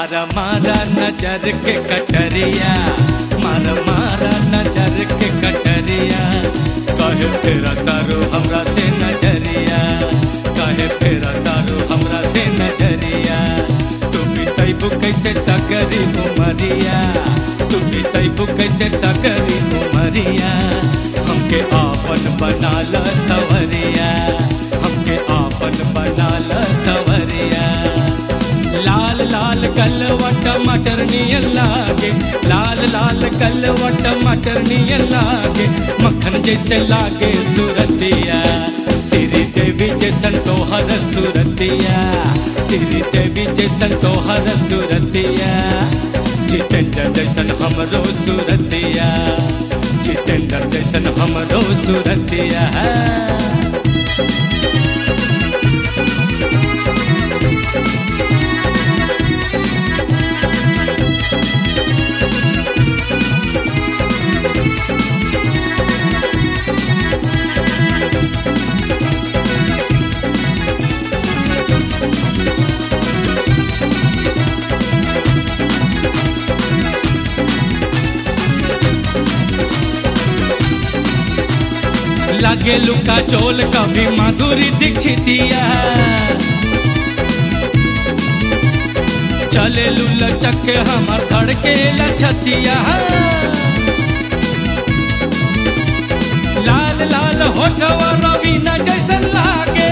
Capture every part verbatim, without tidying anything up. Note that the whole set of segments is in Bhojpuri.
मारा मारा नजर के कटरिया, मारा मारा नजर के कटरिया। कहे फेरा तारो हमरा से नजरिया, कहे फेरा तारो हमरा से नजरिया। तुम तैबू कैसे सकरी उमरिया, तुम तैबू कैसे सकरी उमरिया। हमके आपन बना ल सवरिया, हमके आपन बना ल सवरिया। लाल लाल कलवा टमाटर नियन लागे, लाल लाल कलवा टमाटर नियन लागे। मक्खन जैसे लागे सूरतिया, श्री देवी जैसन तोहर सूरतिया, श्री देवी जैसन तोहर सूरतिया। जितेंद्र जैसन हमरो सूरतिया, जितेंद्र जैसन हमरो सूरतिया। लागे लुका चोल कभी माधुरी दीक्षितिया, चले लुला चक्के हमार धड़के लछतिया। लाल लाल होठवा रवीना जैसन लागे,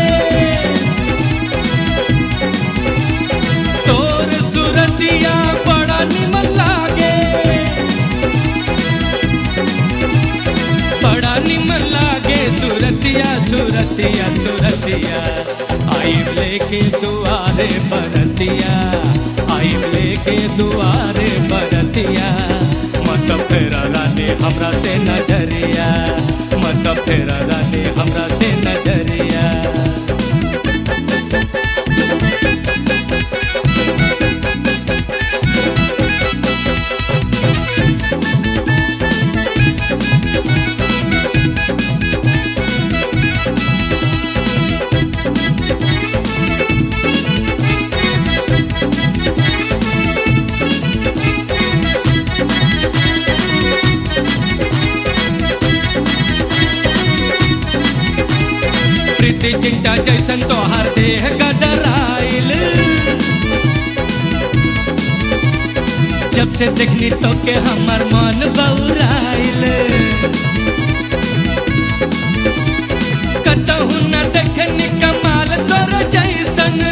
तोर सूरतिया बड़ा निमन लागे, बड़ा निमन लागे सूरतिया सूरतिया सूरतिया। आई लेके दुआरे बरतिया, आई लेके दुआरे बरतिया। मत फेरा रानी हमरा से नजरिया, मत फेरा रानी हमरा से नजरिया। प्रीति चिंटा जैसन तोहर देह गदराइल, जब से देखनी तो के हमर मन बौराइल। कतहु न देखनी कमाल तोर जैसन,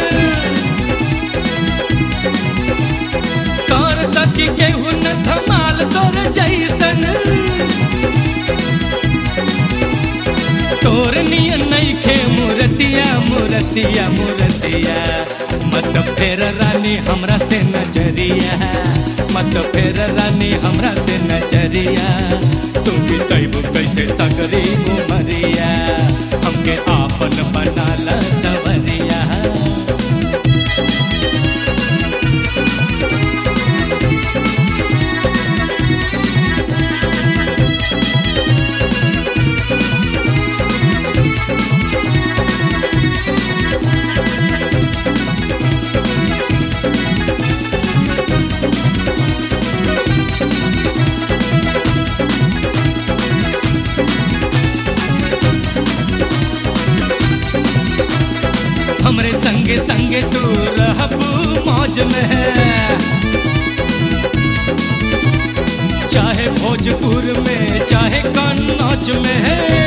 कर सकी केहू न धमाल तोर जैसन। तोर नियन नइखे मूरतिया मूरतिया मूरतिया। मत फेर रानी हमरा से नजरिया, मत फेर रानी हमरा से नजरिया। तू भी तैबू कैसे सकरी उमरिया, हमके आपन बना ल सवरिया। हमरे संगे संगे तू रहबू मौज में, चाहे भोजपुर में चाहे कन्नौज में।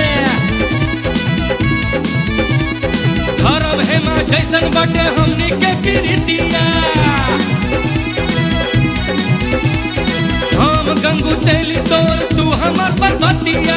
धरब हेमा जैसन बटे हमनी के प्रीतिया, हम गंगू तेली तोर तू हमर पर्वतिया।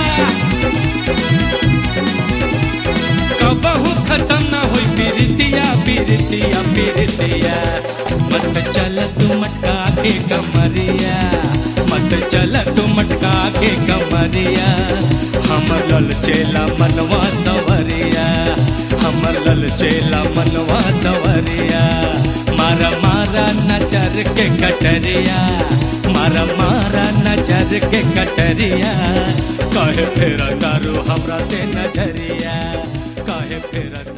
कबहू खत्म ना होई पीरितिया पीरितिया पीरितिया। मत चल तू मटका के कमरिया, मत चल तू मटका के कमरिया। हमर लल चेला मनवा सवरिया, हमर लल चेला मनवा सवरिया। मारा मारा नजर के कटरिया, मारा मारा नजर के कटरिया। कहे फेरा तारू हमरा से नजरिया, कहे फेरा